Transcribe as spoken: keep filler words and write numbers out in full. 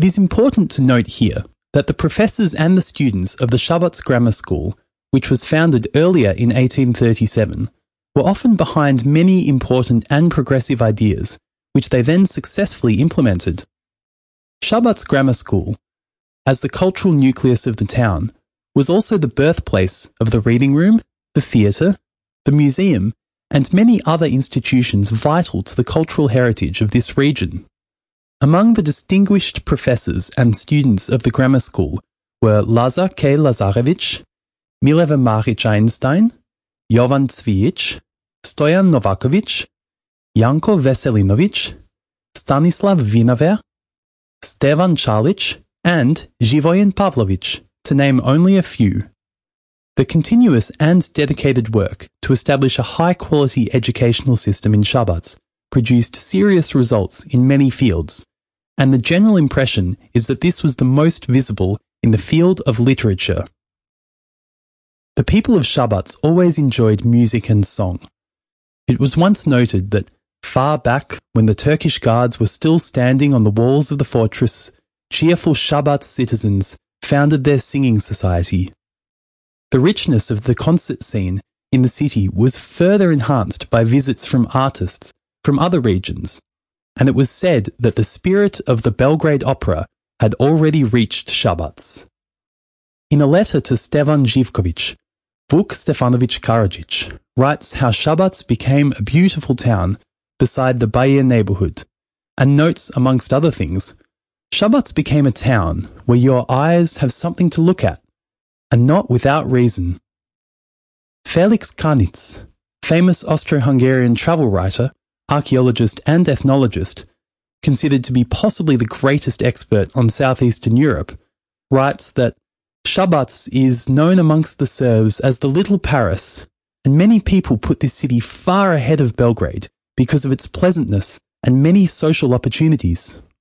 It is important to note here that the professors and the students of the Szabadsz Grammar School, which was founded earlier in eighteen thirty-seven, were often behind many important and progressive ideas, which they then successfully implemented. Szabadsz Grammar School, as the cultural nucleus of the town, was also the birthplace of the reading room, the theatre, the museum, and many other institutions vital to the cultural heritage of this region. Among the distinguished professors and students of the grammar school were Lazar K. Lazarevich, Mileva Marić Einstein, Jovan Cvijic, Stojan Novakovic, Janko Veselinovic, Stanislav Vinaver, Stevan Čalić, and Živojin Pavlović, to name only a few. The continuous and dedicated work to establish a high-quality educational system in Szabadsz produced serious results in many fields, and the general impression is that this was the most visible in the field of literature. The people of Szabadsz always enjoyed music and song. It was once noted that far back, when the Turkish guards were still standing on the walls of the fortress, cheerful Szabadsz citizens founded their singing society. The richness of the concert scene in the city was further enhanced by visits from artists from other regions, and it was said that the spirit of the Belgrade Opera had already reached Szabadsz. In a letter to Stevan Živković, Vuk Stefanović Karadžić writes how Szabadsz became a beautiful town beside the Bayer neighbourhood, and notes, amongst other things, Szabadsz became a town where your eyes have something to look at, and not without reason. Felix Kanitz, famous Austro-Hungarian travel writer, archaeologist and ethnologist, considered to be possibly the greatest expert on southeastern Europe, writes that Szabadsz is known amongst the Serbs as the Little Paris, and many people put this city far ahead of Belgrade because of its pleasantness and many social opportunities.